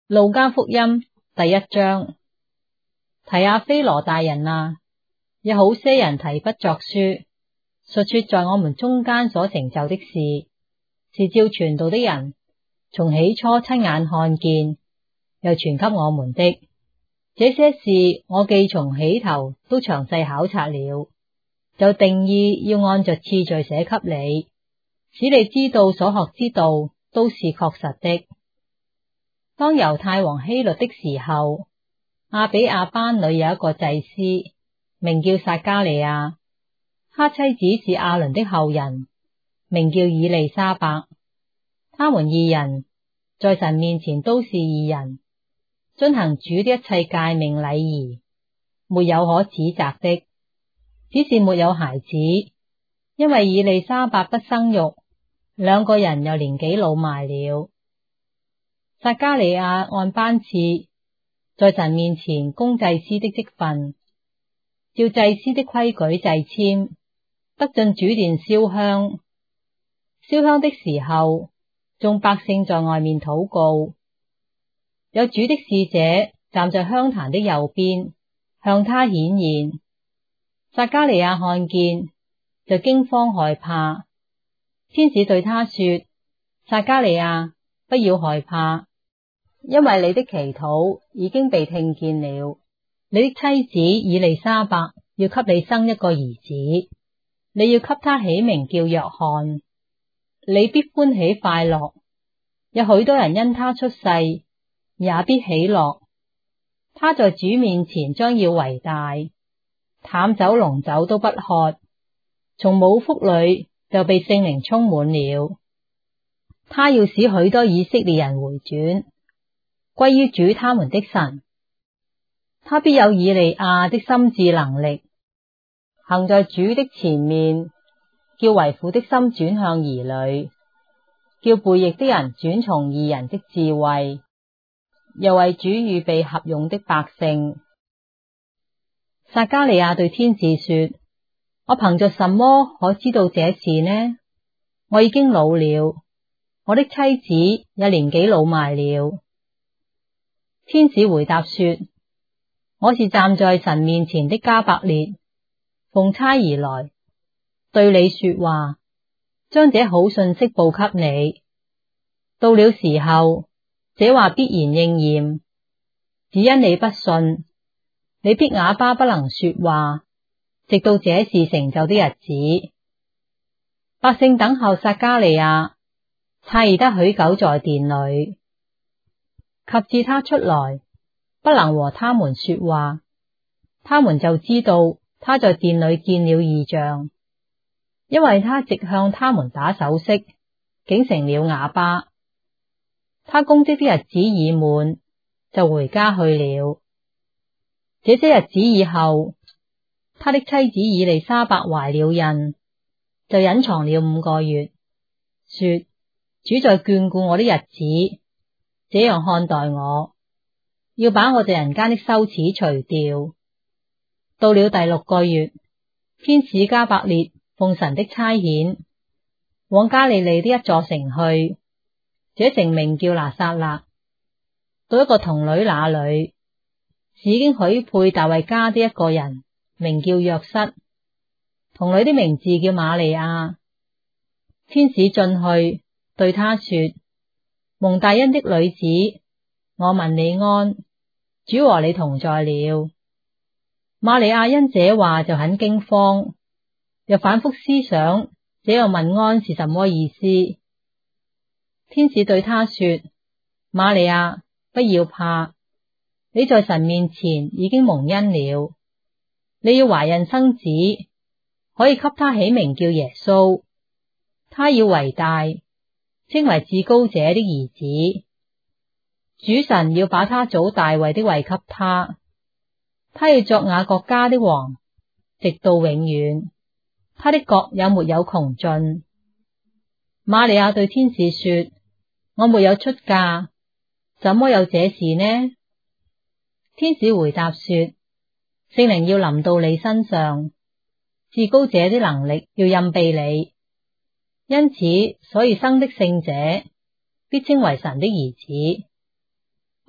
路加福音第1章。提阿非羅大人啊，有好些人提筆作書，述說在我們中間所成就的事，是照傳道的人從起初親眼看見，又傳給我們的。這些事我既從起頭都詳細考察了，就定意要按着次序寫給你，使你知道所學之道都是確實的。當猶太王希律的時候，亞比亞班裏有一個祭司，名叫撒迦利亞，他妻子是亞倫的後人，名叫以利沙伯。他們二人在神面前都是義人，遵行主的一切誡命禮儀，沒有可指責的，只是沒有孩子，因為以利沙伯不生育，兩個人又年紀老邁了。撒迦利亞按班次在神面前供祭司的職分，照祭司的規矩祭籤，得進主殿燒香。燒香的時候，眾百姓在外面禱告，有主的使者站在香壇的右邊，向他顯現。撒迦利亞看見，就驚慌害怕。天使對他說：撒迦利亞，不要害怕，因為你的祈禱已經被聽見了。你的妻子以利沙伯要給你生一個兒子，你要給他起名叫約翰。你必歡喜快樂，有許多人因他出世也必喜樂。他在主面前將要為大，淡酒濃酒都不喝，從母腹裏就被聖靈充滿了。他要使許多以色列人回轉，歸於主他們的神。他必有以利亞的心志能力，行在主的前面，叫為父的心轉向兒女，叫悖逆的人轉從義人的智慧，又為主預備合用的百姓。撒迦利亞對天使說：我憑着什麼可知道這事呢？我已經老了，我的妻子也年紀老邁了。天使回答說：我是站在神面前的加百列，奉差而來，對你說話，將這好信息報給你。到了時候，這話必然應驗。只因你不信，你必啞巴不能說話，直到這事成就的日子。百姓等候撒迦利亞，詫異得許久在殿裏，及至他出來，不能和他們說話，他們就知道他在殿裏見了異象，因為他直向他們打手勢，竟成了啞巴。他供職的日子已滿，就回家去了。這些日子以後，他的妻子以利沙伯懷了孕，就隱藏了5個月，說：主在眷顧我的日子，這樣看待我，要把我在人間的羞恥除掉。到了第6個月，天使加百列奉神的差遣，往加利利的一座城去，這城名叫拿撒勒，到一個童女那裏，是已經許配大衛家的一個人，名叫約瑟。童女的名字叫瑪利亞。天使進去對她說：蒙大恩的女子，我問你安，主和你同在了。瑪利亞因這話就很驚慌，又反覆思想這樣問安是什麼意思。天使對她說：瑪利亞，不要怕，你在神面前已經蒙恩了，你要懷孕生子，可以給他起名叫耶穌。他要為大，稱為至高者的兒子。主神要把他祖大衛的位給他，他要作雅各家的王，直到永遠，他的國也沒有窮盡。瑪利亞對天使說：我沒有出嫁，怎麼有這事呢？天使回答說：聖靈要臨到你身上，至高者的能力要蔭庇你，因此所以生的聖者必稱為神的兒子。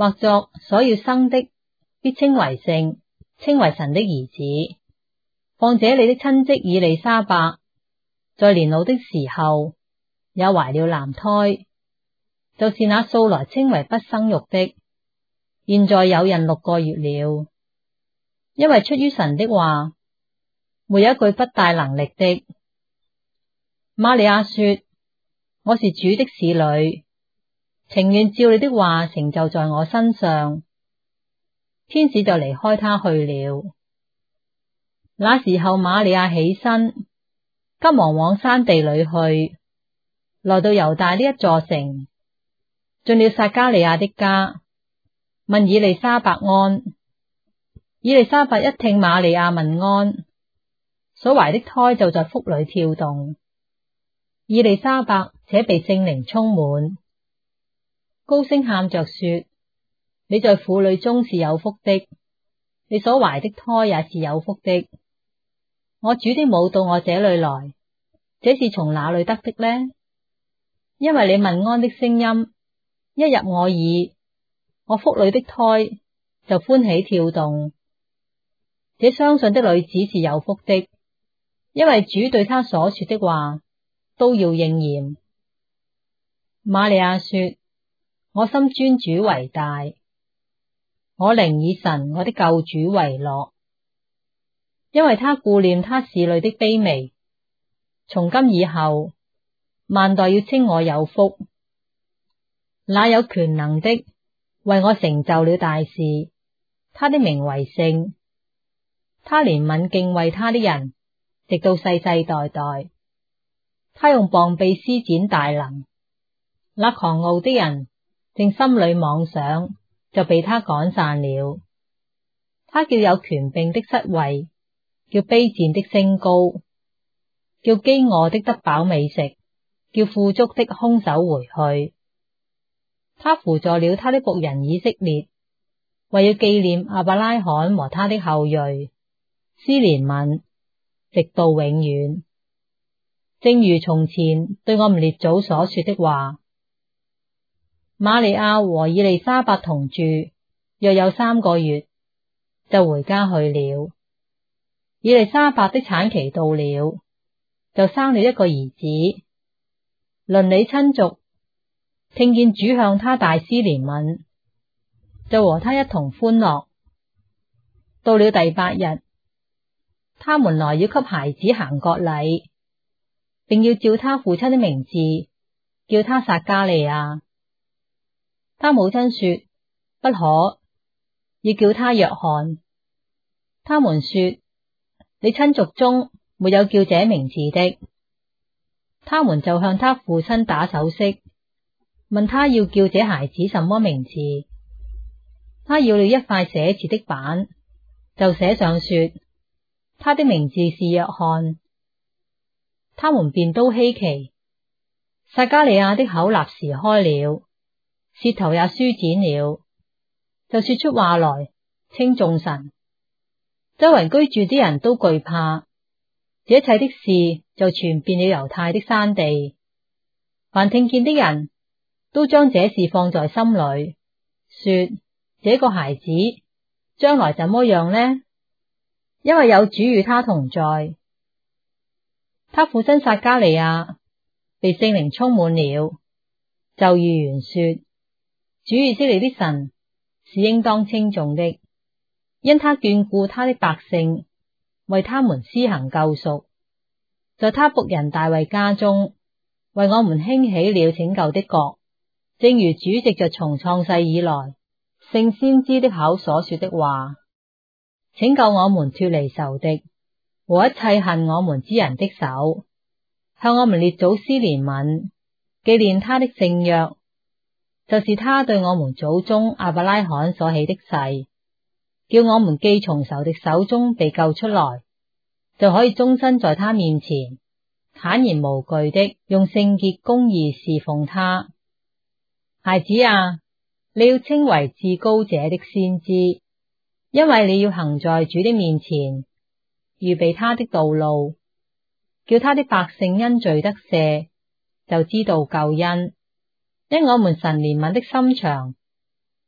或作所要生的，必稱為聖，稱為神的兒子。況且你的親戚以利沙伯，在年老的時候，也懷了男胎，就是那素來稱為不生育的，現在有孕6個月了。因為出於神的話，沒有一句不帶能力的。瑪利亞說：我是主的使女，情願照你的話成就在我身上。天使就離開她去了。那時候瑪利亞起身，急忙往山地裏去，來到猶大的一座城，進了撒迦利亞的家，問以利沙伯安。以利沙伯一聽瑪利亞問安，所懷的胎就在腹裏跳動。以利沙伯且被聖靈充滿，高聲喊着說：你在婦女中是有福的，你所懷的胎也是有福的。我主的母到我這裏來，這是從哪裏得的呢？因為你問安的聲音一入我耳，我腹裏的胎就歡喜跳動。這相信的女子是有福的，因為主對她所說的話都要應驗。瑪利亞說：我心尊主為大，我靈以神我的救主為樂，因為他顧念他使女的卑微。從今以後，萬代要稱我有福。那有權能的為我成就了大事，他的名為聖。他憐憫敬畏他的人，直到世世代代。他用膀臂施展大能，那狂傲的人正心裏妄想，就被他趕散了。他叫有權柄的失位，叫卑賤的升高，叫飢餓的得飽美食，叫富足的空手回去。他扶助了他的僕人以色列，為要紀念亞伯拉罕和他的後裔，施憐憫，直到永遠。正如從前對我們列祖所說的話。瑪利亞和以利沙伯同住，約有3個月，就回家去了。以利沙伯的產期到了，就生了一個兒子。鄰里親族聽見主向他大施憐憫，就和他一同歡樂。到了第8日，他們來要給孩子行割禮，並要照他父親的名字，叫他撒迦利亞。他母親說：不可，要叫他約翰。他們說：你親族中沒有叫這名字的。他們就向他父親打手勢，問他要叫這孩子什麼名字。他要了一塊寫字的板，就寫上說：他的名字是約翰。他們便都稀奇。撒迦利亞的口立時開了，舌頭也舒展了，就說出話來，稱頌神。周圍居住的人都懼怕。這一切的事就傳遍了猶太的山地，凡聽見的人都將這事放在心裏，說：這個孩子將來怎麼樣呢？因為有主與他同在。他父親撒迦利亞被聖靈充滿了，就預言說：主以色列的神是應當稱頌的，因他眷顧他的百姓，為他們施行救贖，在他僕人大衛家中，為我們興起了拯救的國，正如主藉着從創世以來聖先知的口所說的話，拯救我們脫離仇敵和一切恨我們之人的手，向我們列祖施憐憫，紀念他的聖約，就是他對我們祖宗亞伯拉罕所起的誓，叫我們既從仇敵手中被救出來，就可以終身在他面前坦然無懼的用聖潔公義侍奉他。孩子啊，你要稱為至高者的先知，因為你要行在主的面前，預備他的道路，叫他的百姓因罪得赦，就知道救恩。因我們神憐憫的心腸，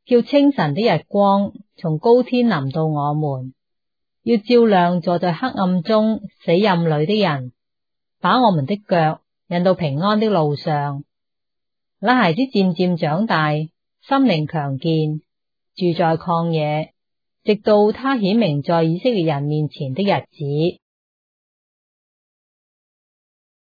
叫清晨的日光從高天臨到我們，要照亮坐在黑暗中死蔭裏的人，把我們的腳引到平安的路上。那孩子漸漸長大，心靈強健，住在曠野，直到他顯明在以色列人面前的日子。